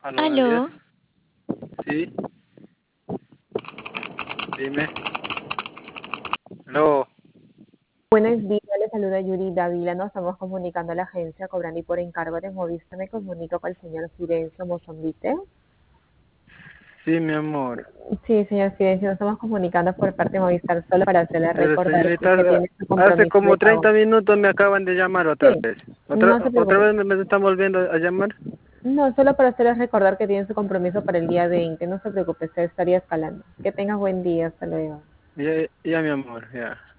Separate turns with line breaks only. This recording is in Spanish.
Aló, buenos días.
Aló,
Sí, dime. Aló.
Buenos días, le saluda Yuri Dávila. Nos estamos comunicando a la agencia cobrando y por encargo de Movista me comunico con el señor Fidencio Mozambique.
Sí, mi amor.
Sí, señor Fidencio, nos estamos comunicando por parte de Movistar solo para hacerle
Pero
recordar que
señorita,
tiene su
hace
compromiso de
como
pago.
30 minutos me acaban de llamar otra
Sí,
vez. ¿Otra,
no se
otra
preocupe.
vez me están volviendo a llamar?
No, solo para hacerle recordar que tiene su compromiso para el día 20. No se preocupe, se estaría escalando. Que tenga buen día, hasta luego.
Ya, mi amor, ya.